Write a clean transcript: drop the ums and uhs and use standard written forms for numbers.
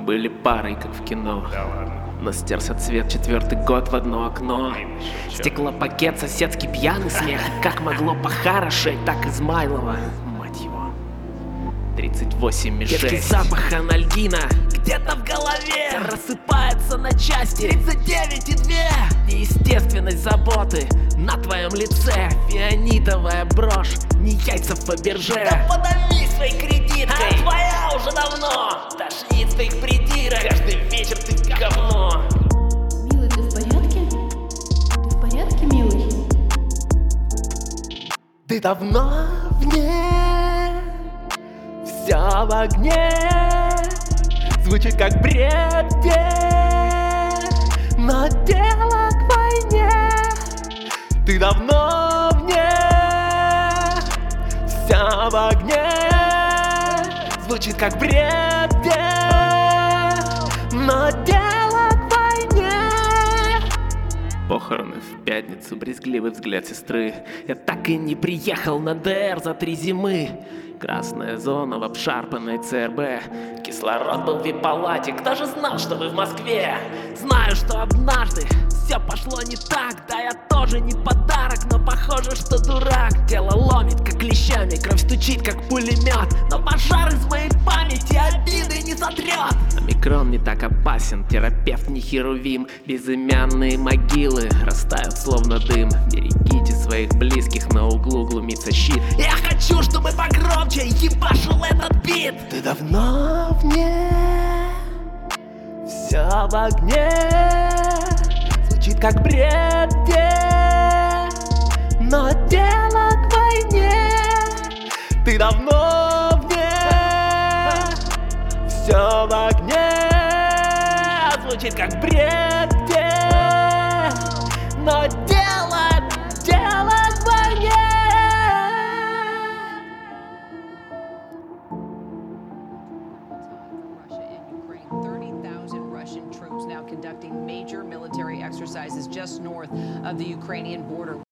были парой, как в кино. Да ладно. Но стерся цвет 4-й год в одно окно. Стеклопакет, соседский пьяный смех. Как могло похорошеть, так Измайлова. Мать его. 38 и 6. Терпкий запах анальгина где-то в голове рассыпается на части. 39 и 2. Неестественность заботы на твоем лице. Фианитовая брошь, не яйца в Фаберже. Да подавись своей кредиткой, а твоя уже давно. Тошнит своих придирок, каждый вечер ты говно. Милый, ты в порядке? Ты в порядке, милый? Ты давно вне, все в огне. Звучит как бред, но дело к войне. Ты давно вне, все в огне. Звучит как бред, но дело к войне. Похороны в пятницу, брезгливый взгляд сестры. Я так и не приехал на ДР за 3 зимы. Красная зона в обшарпанной ЦРБ. Кислород был в вип-палате, кто же знал, что вы в Москве? Знаю, что однажды все пошло не так. Да я тоже не подарок, но похоже, что дурак. Тело ломит, как клещами, кровь стучит, как пулемет. Но пожар из моей памяти обиды не сотрет. Омикрон не так опасен, терапевт не херувим. Безымянные могилы растают словно дым. Берегите своих близких, на углу глумится щит. Я хочу, чтобы погромче ебашил этот бит. Ты давно вне, все в огне. Звучит как бред, но дело к войне. Ты давно вне, все в огне. Звучит как бред, но дело к войне. Russia and Ukraine. 30,000 Russian troops now conducting major military exercises just north of the Ukrainian border.